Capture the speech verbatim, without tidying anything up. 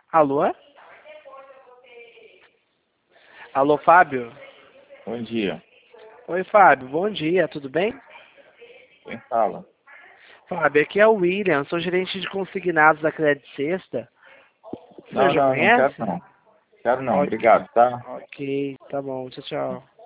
Alô? Alô, Fábio? Bom dia. Oi, Fábio. Bom dia, tudo bem? Quem fala? Fábio, aqui é o William, sou gerente de consignados da Credit Sexta. Você Não, já não, não quero conhece? não. Quero não, Ok, obrigado, tá? ok, tá bom, tchau, tchau.